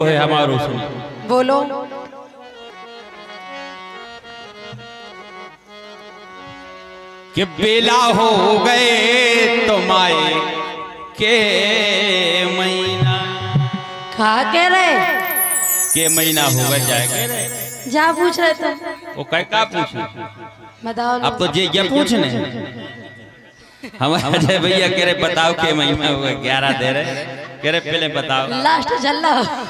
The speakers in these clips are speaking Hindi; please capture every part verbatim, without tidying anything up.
है हमारो सुन बोलो। कि बेला हो गए तुम्हारे के महीना खा के रहे के महीना होगा जाएगा जा पूछ रहे थे वो कह का पूछू बताओ। अब तो जे ये पूछने हमारे अजय भैया कह रहे बताओ के महीना होगा ग्यारह दे रहे कह रहे पहले बताओ लास्ट चल रहा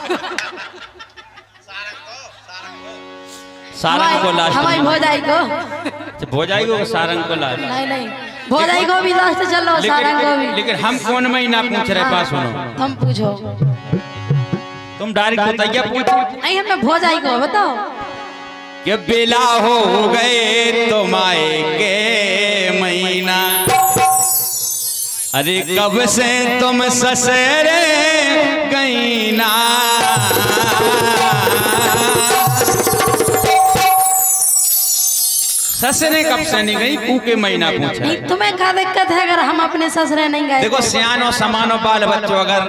सारंग को लास्ट हमारी भौजाई को भौजाई को सारंग को लास्ट नहीं नहीं भौजाई को भी लास्ट चल रहा सारंग को भी। लेकिन हम कौन महीना पूछ रहे पास सुनो तुम पूछो तुम डायरेक्ट बताइए पूछो नहीं हमने भौजाई को बताओ। कि बेला हो गए तुम्हारे के महीना अरे कब से तुम ससुरे गई ना ससुरे कब से नहीं गई पू के महीना पूछा नहीं तुम्हें क्या दिक्कत है अगर हम अपने ससुरे नहीं गए। देखो सियानो समानो बाल बच्चों अगर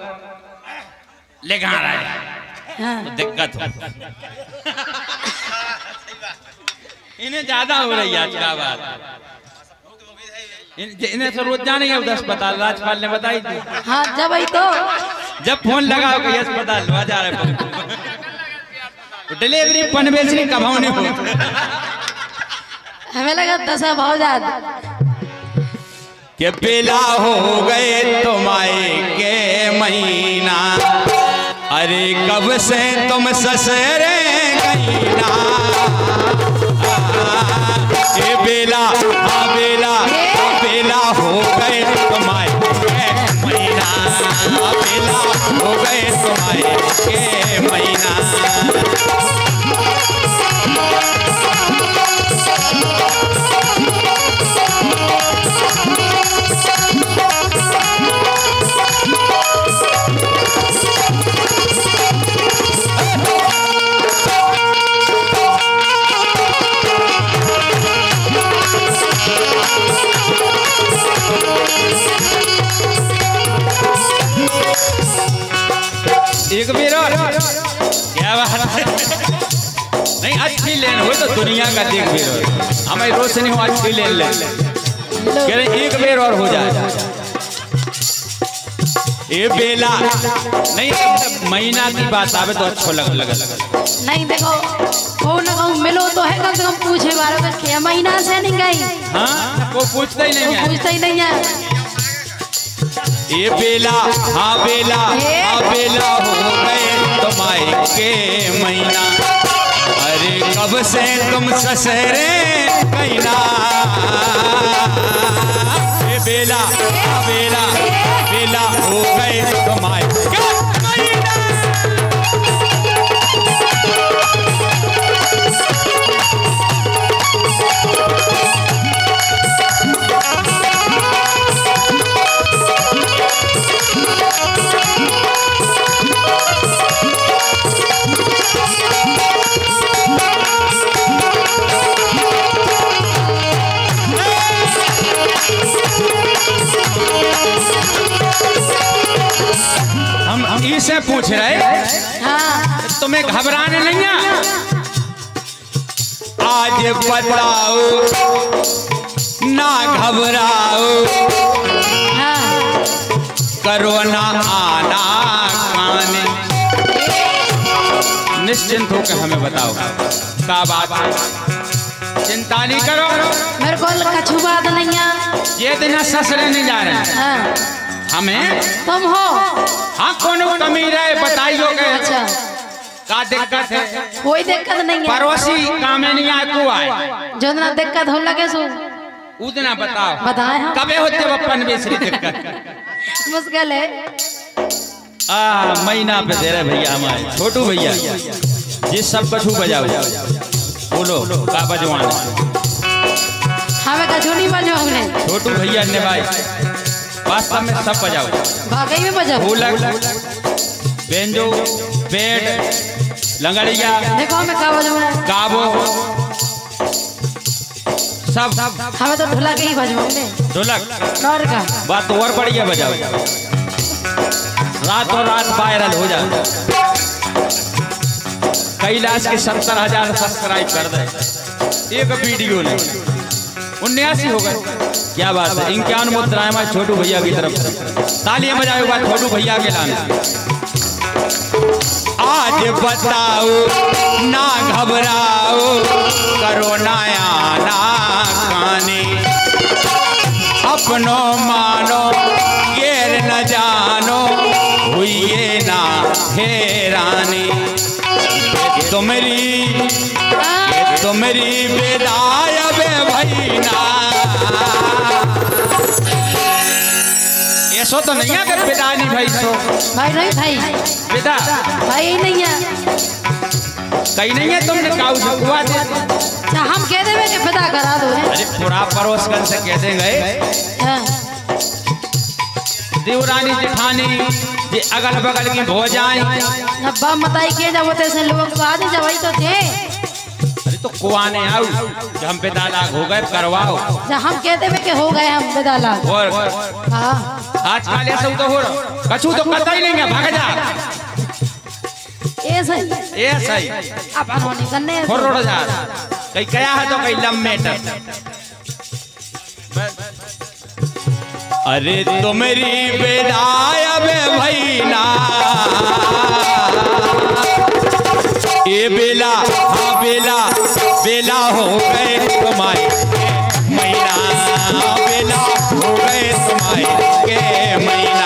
लेगा रहे हाँ। तो दिक्कत हो इन्हें ज्यादा हो रही है आज का बात इन्हें तो रोज जाने के अस्पताल राजपाल ने बताई थी। हाँ जब ही तो जब फोन लगाओ कि अस्पताल जा रहे डिलीवरी पनवेल कब होने हो हमें लगा दस भाव ज्यादा के बेला हो गए तुम्हारे के महीना अरे कब से तुम ससुरे गई ना ये बेला हाँ बेला बेला हो गए तुम्हारे के महीना बेला हो गए तुम्हारे के महीना एक बेर और क्या बात है नहीं अच्छी लेन हो तो दुनिया का देख बेर हमारी रोशनी हो अच्छी लेन ले कह रहे एक बेर और हो जाए ये बेला नहीं महीना की बात आवे तो अच्छा लग लग नहीं देखो कौन ना कहूँ मिलो तो है कम से कम पूछे बारे में छह महीना से नहीं गई। हाँ वो पूछता ही नहीं है पूछता ही नहीं है। ये बेला हाँ बेला हाँ बेला हो गए तुम्हारे के महीना अरे कब से तुम ससुरे गई ना ये बेला हाँ बेला बेला हो गए तुम्हारे के महीना हम हम इसे पूछ रहे हाँ तुम्हें घबराने नहीं है आज बताओ ना घबराओ हाँ करो ना आना काने निश्चिंत होकर हमें बताओ का बात है चिंता नहीं करो मेरे को कछु बात नहीं है। ये दिन ससुरे नहीं जा रहे हैं हाँ हमें तुम हो हाँ कौन कमी रहे बताइयो के अच्छा का दिक्कत है कोई दिक्कत नहीं है। पड़ोसी काम में नहीं आए को आए जो ना दिक्कत हो लगे सो उतना बताओ बताए हम कबे होते बप्पन बेसरी दिक्कत मुश्किल है। आ महीना पे दे रहे भैया हमारे छोटू भैया जिस सब कछु बजाओ बोलो का बजवाना हमें कछु नहीं बजो हमने छोटू भैया ने भाई वास्तव में सब बजाओ भागई में बजो ढोलक बेंजो बेड लंगड़िया देखो हमें का बजो गाबो सब हमें तो ढोलक ही बजवाओगे। ढोलक और का बात तो और बढ़िया बजाओ, रात और रात वायरल हो जाए। कैलाश के सत्तर हजार सब्सक्राइब कर दे एक वीडियो ने उन्यासी हो गए। क्या बात है। इक्यावन मुद्राएं मैं छोटू भैया की तरफ तालियां बजाओ बात छोटू भैया के लाने। आज बताओ ना घबराओ करो नया ना काने अपनो मानो गेर न जानो हुई ना हैरानी तुमरी तुमरी बेदाय बे भैना ऐसो तो नहीं है कि बेदा नहीं भाई सो भाई नहीं भाई बेदा भाई नहीं है कहीं नहीं है तुमने काऊ से हुआ दे अच्छा हम कह देवे कि बेदा करा दो। अरे पूरा पड़ोसगन से कह देंगे देवरानी जेठानी ये अगल बगल की हो जाए अब बताई के जब होते से लोग तो आज जब तो थे। अरे तो कुआने आओ जब हम बेदाला हो गए करवाओ जब हम कहते हैं कि हो गए हम बेदाला और हाँ आज काल ऐसा तो हो रहा कछु तो पता ही नहीं है भाग जा ऐसा ऐसा ही अब होने करने फोड़ रोड जा कहीं क्या है तो कहीं लम्बेटर। अरे तो मेरी बेदाय बे भैना ये बेला हाँ बेला बेला हो गए तुम्हारे महीना बेला हो गए तुम्हारे के महीना।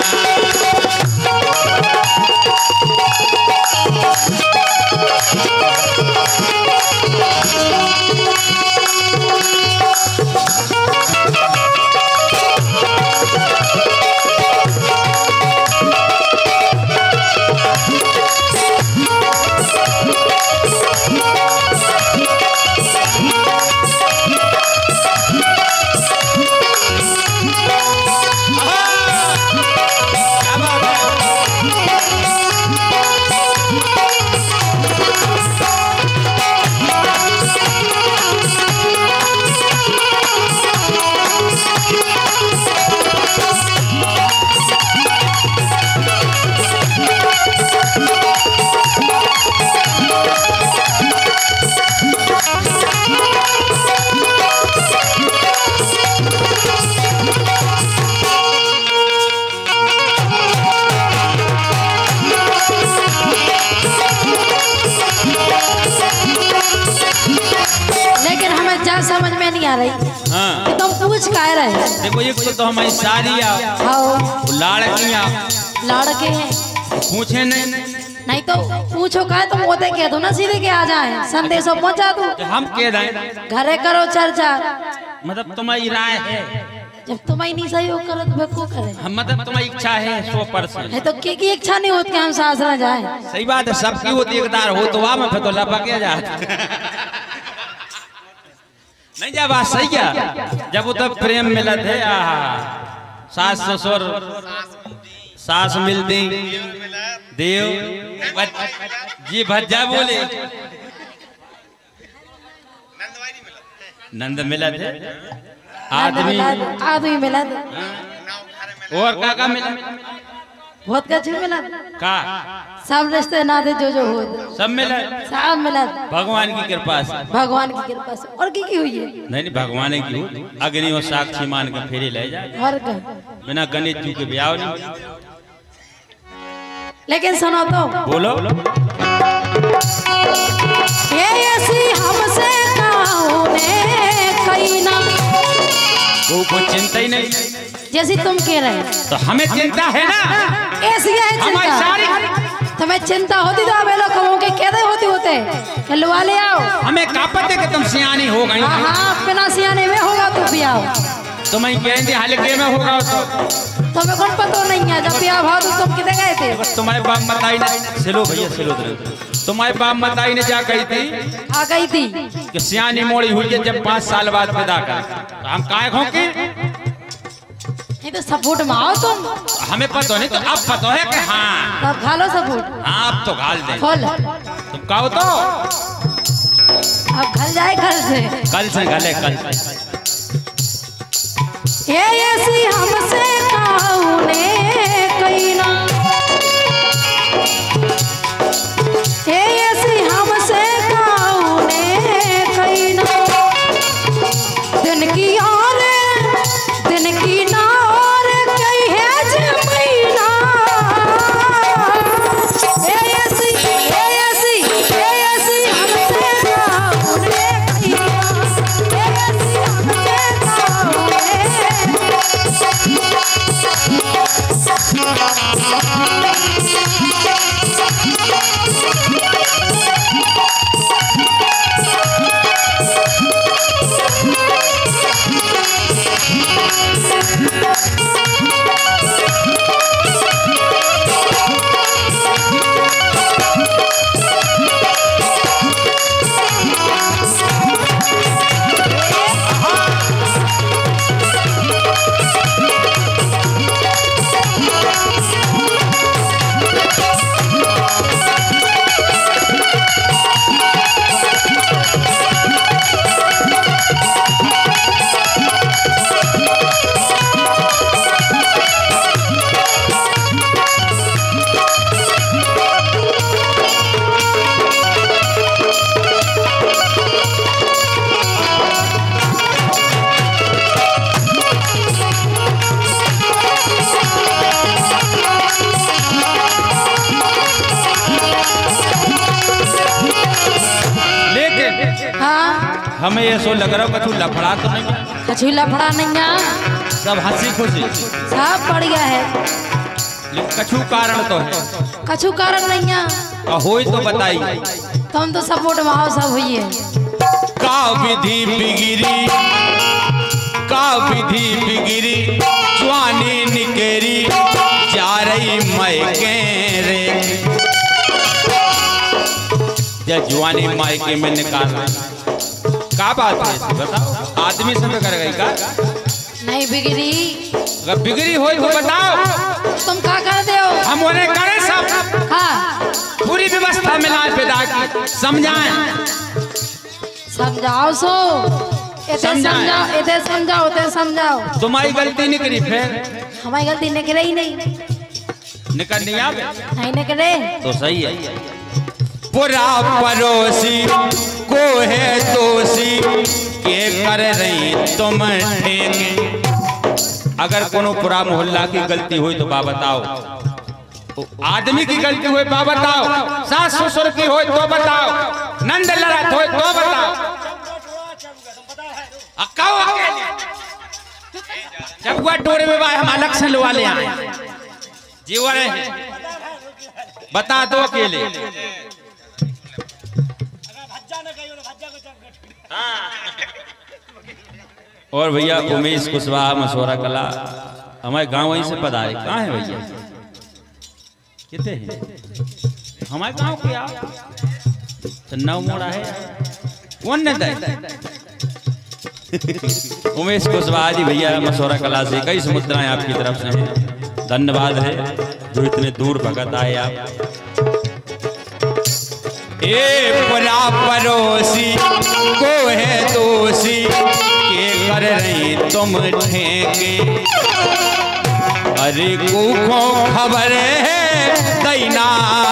समझ में नहीं आ रही हाँ। कि तुम पूछ का रहे। देखो एक तो, तो हमारी सारिया लाड़कियां लाड़के हैं पूछे नहीं नहीं तो पूछो का तुम होते कह दो ना सीधे के आ जाए संदेश पहुंचा दो हम कह रहे घरे करो चर्चा मतलब तुम्हारी राय है जब तुम्हारी नहीं सहयोग करो तो को करे हम मतलब तुम्हारी इच्छा है सौ परसेंट है तो के की इच्छा नहीं होती हम सास न जाए। सही बात है सबकी होती एकदार हो तो वहां में फिर तो लपक जाए नहीं जा बात सही क्या जब वो तो प्रेम मिला थे सास ससुर सास मिलती देव जी भज्जा बोले नंद मिला थे आदमी आदमी मिला और काका मिला बहुत कुछ मिला का सब रिश्ते नाते जो जो हो सब मिला सब मिला भगवान की कृपा से भगवान की कृपा से और की की हुई है नहीं नहीं भगवान की अग्नि और साक्षी मान के फेरे ले जाए और का बिना गणेश जी के ब्याह नहीं। लेकिन सुनो तो बोलो ये ऐसी हमसे काउने कहीं ना वो कुछ चिंता ही नहीं जैसी तुम कह रहे तो हमें चिंता है ना ऐसी है हमारी सारी तुम्हें चिंता होती तो आप लोग कहोगे के कहते होती होते खिलवा ले आओ हमें का पता कि तुम सियानी हो गई हाँ हाँ बिना सियाने में होगा तो भी आओ तुम्हें कहेंगे हल्के में होगा तो तुम्हें कौन पता नहीं है जब ब्याह भाव तो तुम कितने गए थे तुम्हारे बाप मताई ने सिलो भैया सिलो तुम्हारे बाप मताई ने क्या कही थी आ गई थी कि सियानी मोड़ी हुई है जब पाँच साल बाद विदा कर तो हम काय खोके ये तो सपोर्ट में आओ तुम हमें पता नहीं तो अब पता है कि हाँ तब खा लो सपोर्ट हाँ अब तो घाल दे खोल तुम कहो तो अब घर जाए घर से कल से गले कल से ये ऐसी हमसे काउने कहीं ना ये ऐसी हम हमें ये सो लग रहा कछु लफड़ा तो नहीं, कछु लफड़ा नहीं है, सब हंसी खुशी सब बढ़िया है, लेकिन कछु कारण तो है, कछु कारण नहीं है, और होई तो बताई। तुम तो सपोर्ट भाव सब हुई है। का विधि बिगिरी, का विधि बिगिरी, जवानी निकेरी जा रही मायके रे, जब जवानी मायके में निकाल रही, का बात है बताओ, आदमी से कर गई का नहीं बिगड़ी, अगर बिगड़ी हो तो बताओ, तुम क्या कर दे हो? हम उन्हें करें सब, हाँ पूरी व्यवस्था मिला पिता की, समझाएं, समझाओ सो, इतने समझाओ, इतने समझाओ, इतने समझाओ। तुम्हारी गलती निकली, फिर हमारी गलती निकले ही नहीं, निकल नहीं आवे, नहीं निकले तो सही है। पूरा पड़ोसी को है दोषी के कर रही तुम ठेके, अगर कोनो पूरा मोहल्ला की गलती हुई तो बा बताओ, आदमी की गलती हुई बा बताओ, सास ससुर की हो तो बताओ, नंद लड़त हो तो बताओ, अक्काओ जब हुआ टोरे में भाई हम अलग से लुआ ले आए जीवन बता दो अकेले। और भैया उमेश कुशवाहा मशवरा कला हमारे गांव वहीं से पधारे, कहाँ है भैया, कितने हैं हमारे गांव के आप तो नौ मोड़ा है, कौन ने दे उमेश कुशवाहा जी भैया मशवरा कला से कई समुद्राएं आपकी तरफ से हैं, धन्यवाद है जो इतने दूर भगत आए आप। ए पुरा पड़ोसी को है दोषी के कर रही तुम ठेके, अरे को खबर है दैना,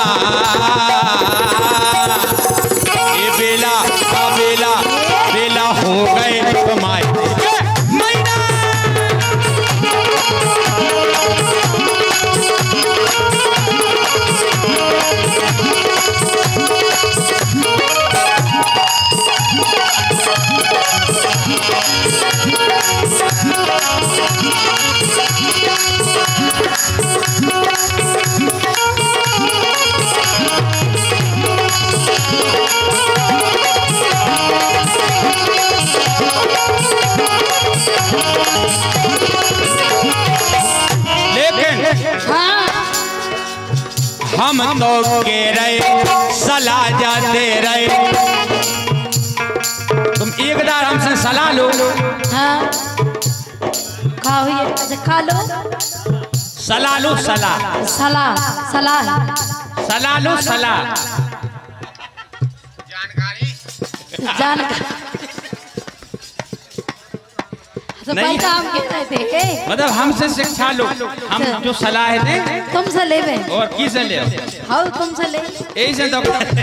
ये बेला का बेला बेला हो गए तुम्हारे मैना, लेकिन हाँ हम तो के रहे सलाह जाते रहे, तुम एक बार हमसे सलाह लो, हाँ खा हुई है, अच्छा खा लो, सलाह लो, सलाह सलाह सलाह सलाह लो, सलाह जानकारी, तो भाई काम कह रहे थे, मतलब हमसे शिक्षा लो, हम जो सलाह दे तुमसे ले बे, और किसे ले, हाँ तुमसे ले, यही से तो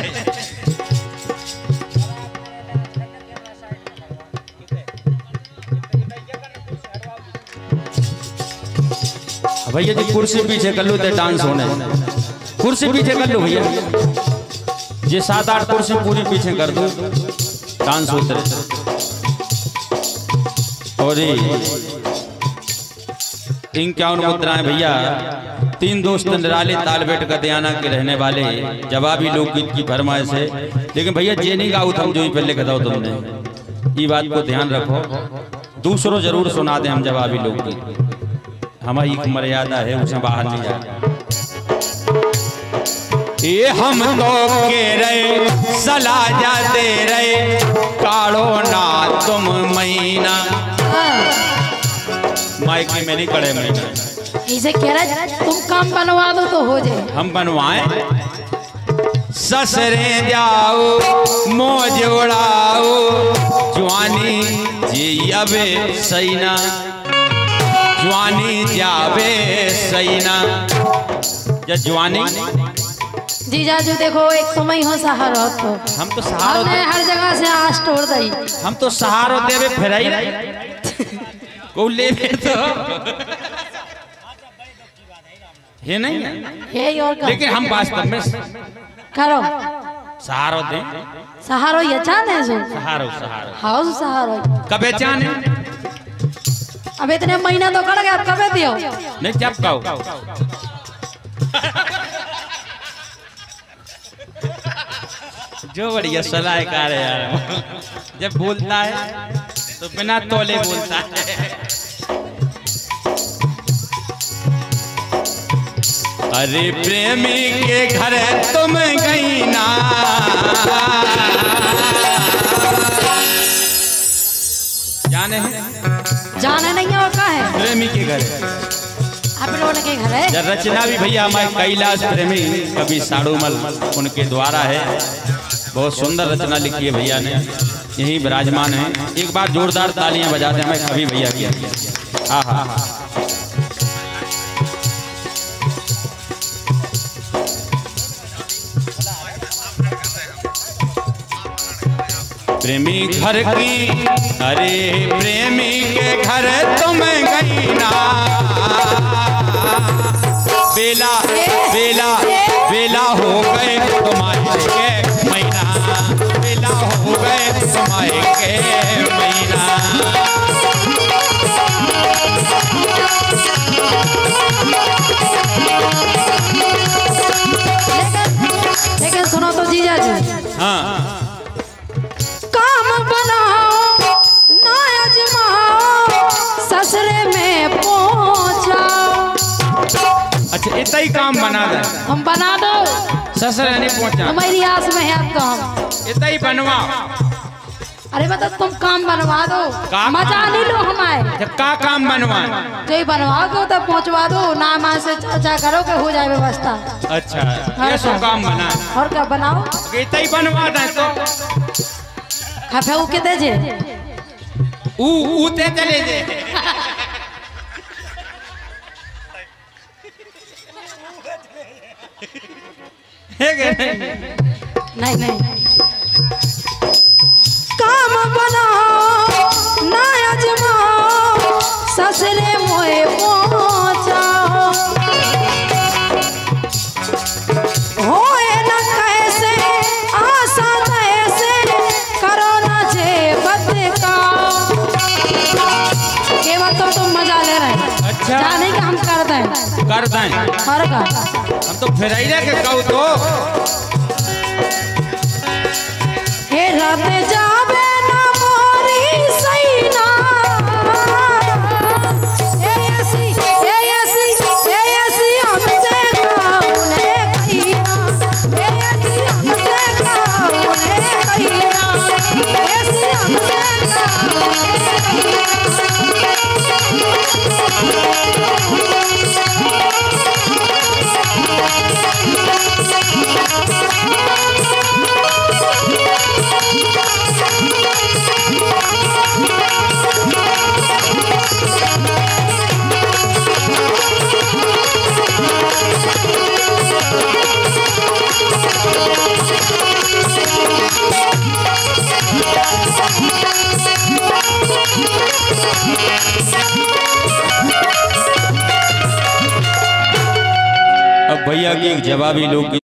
भैया जी कुर्सी पीछे कर लो तो डांस होने, कुर्सी पीछे कर लो भैया, ये सात आठ कुर्सी पूरी पीछे कर दो, डांस होते रहे। और इक्यावन मुद्राएं भैया, तीन दोस्त निराले तालबेट गदियाना के रहने वाले, जवाबी लोकगीत की फरमाइश है, लेकिन भैया जे नहीं गाऊ हम जो ही पहले बताओ तुमने, ये बात को ध्यान रखो, दूसरों जरूर सुना दे हम जवाबी लोकगीत, हमारी एक मर्यादा है उसमें बाहर नहीं जाए। ये हम तो के रहे सलाह जाते रहे, काढ़ो ना तुम महीना, माइक में नहीं कड़े महीना, इसे कह रहा तुम काम बनवा दो तो हो जाए, हम बनवाएं, ससरे जाओ मौज उड़ाओ, जवानी जी अबे सही ना, जवानी जावे सही ना, या जवानी जीजा जो देखो एक तुम ही हो सहारा, तो हम तो सहारा हमने हर जगह से आस तोड़ दी, हम तो सहारा देवे फिर ही को ले तो है नहीं है, यही और लेकिन हम वास्तव में करो सहारो दे। सहारो ये चाहते हैं सो सहारो सहारो हाउस सहारो कबे चाने अब इतने महीना तो कट गया कबे दियो नहीं जब कहो जो बढ़िया सलाहकार है यार जब बोलता है तो बिना तोले बोलता है। अरे प्रेमी के घर तुम गई ना जाने हैं जाने नहीं और का है प्रेमी के घर आप लोगों के घर है। जब रचना भी भैया हमारे कैलाश प्रेमी कवि साड़ूमल उनके द्वारा है। बहुत सुंदर रचना लिखी है भैया ने यही विराजमान है। एक बार जोरदार तालियां बजा दें हमें कवि भैया की। हाँ हाँ हाँ प्रेमी घर की अरे प्रेमी के घर तुम गई ना बेला बेला बेला हो गए तुम्हारे के महीना बेला हो गए तुम्हारे के महीना। लेकिन सुनो तो जीजा जी हाँ ससुरे में पहुंचाओ। अच्छा इतना ही काम बना दे हम बना दो ससुरे नहीं पहुंचा हमारी आस में है अब तो हम इतना ही बनवा। अरे मतलब तुम काम बनवा दो मजा नहीं लो हमारे जब का काम बनवा जो ही बनवा दो तब पहुंचवा दो नाम से चर्चा करो कि हो जाए व्यवस्था। अच्छा ये सो काम बना और क्या बनाओ इतना ही बनवा दे तो खफे ऊ के दे जे ऊ ऊ ते चले जे नहीं नहीं काम बनाओ ना अजमाओ ससुरे मोए पहुंचाओ होए न कैसे आशा ऐसे करो ना जे बदकाओ केवल तो तुम मजा ले रहे हैं। अच्छा जाने का हम करते हैं करते हैं और का हम तो फिर के कहू तो हे रात जावे ना मोरी सैना ए ऐसी ए ऐसी ए ऐसी हमसे काउने कहिना ए ऐसी हमसे काउने कहिना ऐसी हमसे काउने अब भैया की एक जवाबी लोग